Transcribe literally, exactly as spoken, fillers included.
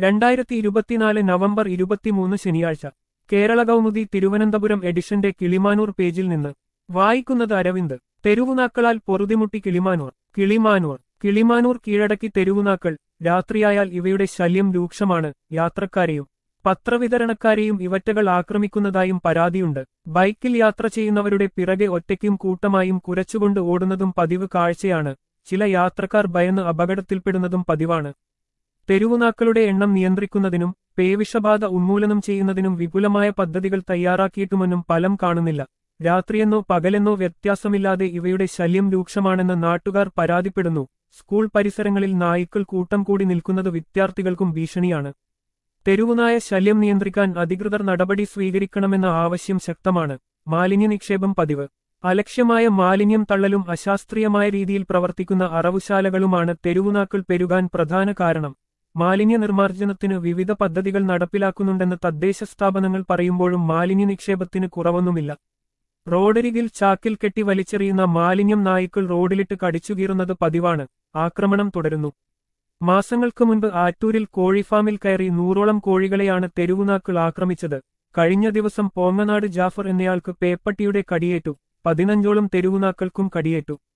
രണ്ടായിരത്തി ഇരുപത്തിനാല് നവംബർ ഇരുപത്തിമൂന്ന് ശനിയാഴ്ച കേരള കൗമുദി തിരുവനന്തപുരം എഡിഷന്റെ കിളിമാനൂർ പേജിൽ നിന്ന് വായിക്കുന്നത് അരവിന്ദ്. തെരുവുനാക്കളാൽ പൊറുതിമുട്ടി കിളിമാനൂർ. കിളിമാനൂർ കിളിമാനൂർ കീഴടക്കി തെരുവുനാക്കൾ. രാത്രിയായാൽ ഇവയുടെ ശല്യം രൂക്ഷമാണ്. യാത്രക്കാരെയും പത്രവിതരണക്കാരെയും ഇവറ്റകൾ ആക്രമിക്കുന്നതായും പരാതിയുണ്ട്. ബൈക്കിൽ യാത്ര ചെയ്യുന്നവരുടെ പിറകെ ഒറ്റയ്ക്കും കൂട്ടമായും കുരച്ചുകൊണ്ട് ഓടുന്നതും പതിവ് കാഴ്ചയാണ്. ചില യാത്രക്കാർ ഭയന്ന് അപകടത്തിൽപ്പെടുന്നതും പതിവാണ്. തെരുവുനാക്കളുടെ എണ്ണം നിയന്ത്രിക്കുന്നതിനും പേവിഷബാധ ഉന്മൂലനം ചെയ്യുന്നതിനും വിപുലമായ പദ്ധതികൾ തയ്യാറാക്കിയിട്ടുമെന്നും ഫലം കാണുന്നില്ല. രാത്രിയെന്നോ പകലെന്നോ വ്യത്യാസമില്ലാതെ ഇവയുടെ ശല്യം രൂക്ഷമാണെന്ന് നാട്ടുകാർ പരാതിപ്പെടുന്നു. സ്കൂൾ പരിസരങ്ങളിൽ നായ്ക്കൾ കൂട്ടം കൂടി നിൽക്കുന്നത് വിദ്യാർത്ഥികൾക്കും ഭീഷണിയാണ്. തെരുവുനായ ശല്യം നിയന്ത്രിക്കാൻ അധികൃതർ നടപടി സ്വീകരിക്കണമെന്ന ആവശ്യം ശക്തമാണ്. മാലിന്യ നിക്ഷേപം പതിവ്. അലക്ഷ്യമായ മാലിന്യം തള്ളലും അശാസ്ത്രീയമായ രീതിയിൽ പ്രവർത്തിക്കുന്ന അറവുശാലകളുമാണ് തെരുവുനാക്കൾ പെരുകാൻ പ്രധാന കാരണം. മാലിന്യ നിർമ്മാർജ്ജനത്തിന് വിവിധ പദ്ധതികൾ നടപ്പിലാക്കുന്നുണ്ടെന്ന് തദ്ദേശ സ്ഥാപനങ്ങൾ പറയുമ്പോഴും മാലിന്യ നിക്ഷേപത്തിന് കുറവൊന്നുമില്ല. റോഡരികിൽ ചാക്കിൽ കെട്ടി വലിച്ചെറിയുന്ന മാലിന്യം നായ്ക്കൾ റോഡിലിട്ട് കടിച്ചുകീറുന്നത് പതിവാണ്. ആക്രമണം തുടരുന്നു. മാസങ്ങൾക്ക് മുൻപ് ആറ്റൂരിൽ കോഴിഫാമിൽ കയറി നൂറോളം കോഴികളെയാണ് തെരുവുനാക്കൾ ആക്രമിച്ചത്. കഴിഞ്ഞ ദിവസം പോങ്ങനാട് ജാഫർ എന്നയാൾക്ക് പേപ്പട്ടിയുടെ കടിയേറ്റു. പതിനഞ്ചോളം തെരുവുനാക്കൾക്കും കടിയേറ്റു.